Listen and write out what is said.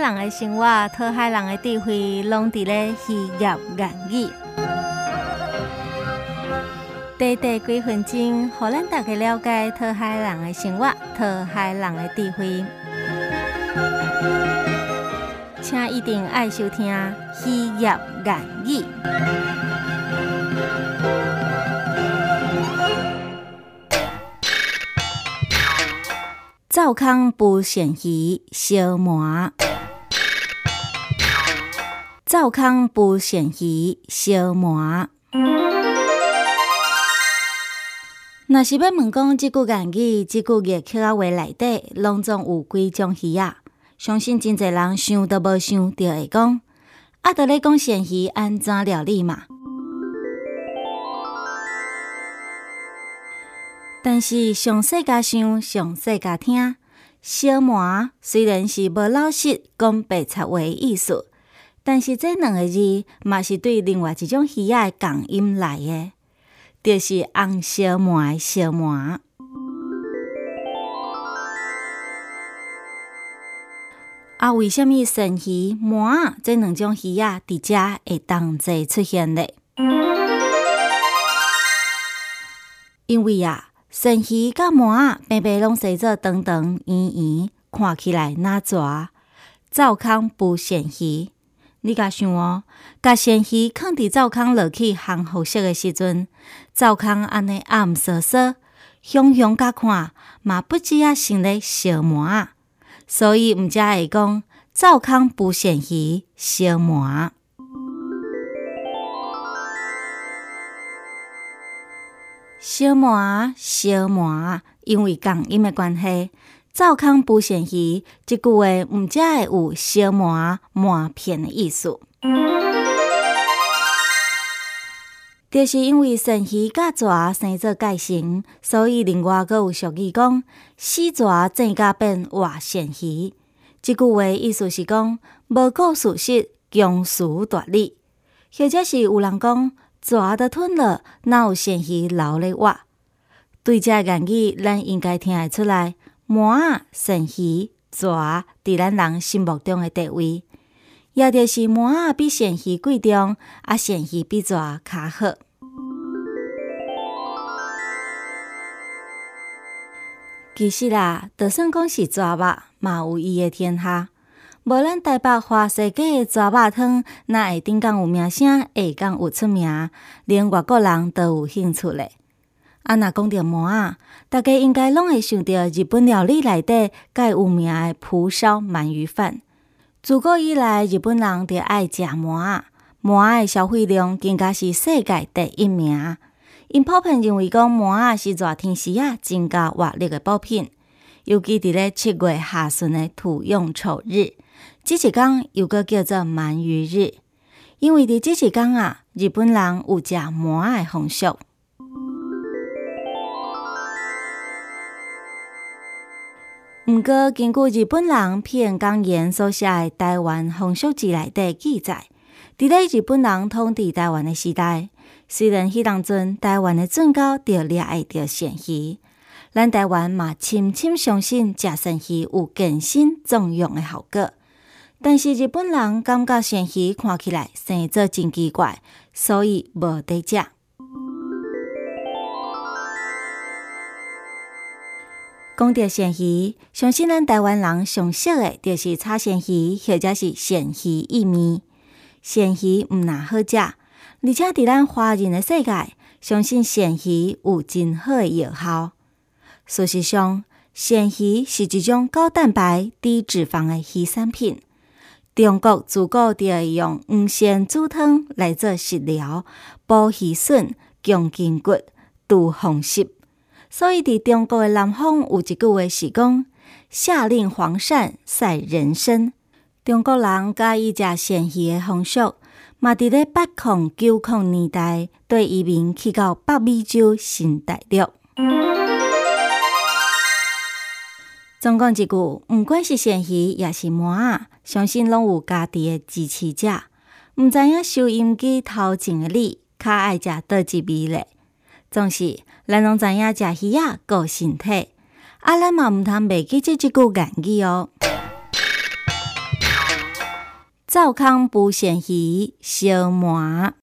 人的生活、讨海人的智慧，拢伫咧渔业言语。短短几分钟，互咱大家了解讨海人的生活、讨海人的智慧。请一定爱收听渔业言语。灶空捕鳝鱼烧麻，灶空捕鳝鱼烧麻。若是要问讲即句言语、即句粤曲仔话内底，拢总有几种鱼啊？相信真侪人想都无想就会讲，就咧讲鳝鱼安怎料理嘛。但是详细甲想，详细甲听，烧麻虽然是无老实讲白贼话的意思，但是这两个字嘛是对另外一种鱼仔的共音来的，就是红烧麻的烧麻。为什么鳝鱼、麻这两种鱼仔伫遮会同齐出现呢？因为鳝鱼甲麻平平拢生做长长圆圆，看起来哪蛇。灶空捕鳝鱼，你甲想哦，甲鳝鱼放伫灶空落去烘好色的时阵，灶空安尼暗烁烁，香香甲看嘛不只像咧烧麻，所以毋才会讲灶空捕鳝鱼烧麻。烧麻，因为共音的关系，灶空捕鳝鱼这句话毋才会有烧麻麻片的意思。就是因为鳝鱼甲蛇生做介成，所以另外阁有俗语讲死蛇正甲变活鳝鱼。这句话意思是讲无顾事实，强词夺理，或者是有人讲蛇都吞了，哪有鳝鱼留咧活？对这言语，咱应该听会出来，麻、鳝鱼、蛇伫咱人心目中的地位，也就是麻比鳝鱼贵重，鳝鱼比蛇较好。其实就算讲是蛇肉，嘛有伊的天下。无咱台北花世界的蛇肉汤，哪会顶港有名声，下港有出名，连外国人都有兴趣咧。若讲到麻，大家应该拢会想到日本料理内底介有名的蒲烧鳗鱼饭。自古以来，日本人就爱食麻，麻的消费量更加是世界第一名。因普遍认为讲麻是热天时增加活力的补品，尤其伫咧7月下旬的土用丑日，这一天又搁叫做鳗鱼日，因为伫这一天日本人有食麻的风俗。毋过，根据日本人片冈彦所写的《台湾风俗志》内底记载，伫咧日本人统治台湾的时代，虽然迄当阵台湾的准狗就掠会着鳝鱼，咱台湾嘛深深相信食鳝鱼有健身壮阳的效果，但是日本人感觉鳝鱼看起来生做真奇怪，所以无得食。讲到鳝鱼，相信咱台湾人上熟的就是炒鳝鱼，或者是鳝鱼意面。鳝鱼毋但好食，而且伫咱华人的世界，相信鳝鱼有真好的药效。事实上，鳝鱼是一种高蛋白、低脂肪的鱼产品。中国自古就会用黄鳝煮汤来做食疗，补鱼笋、强筋骨、除风湿。所以，伫中国的南方有一句话是讲：“夏令黄鳝赛人参。”中国人喜意食鳝鱼的风俗，嘛伫咧809年代对移民去到北美洲新大陆。总讲一句，毋管是鳝鱼也是麻，相信拢有家己的支持者。毋知影收音机头前的你，较爱食倒一味咧？总是咱拢知影食鱼顾身体，咱嘛毋通袂记这句言语哦。 灶空浮鳝鱼烧麻。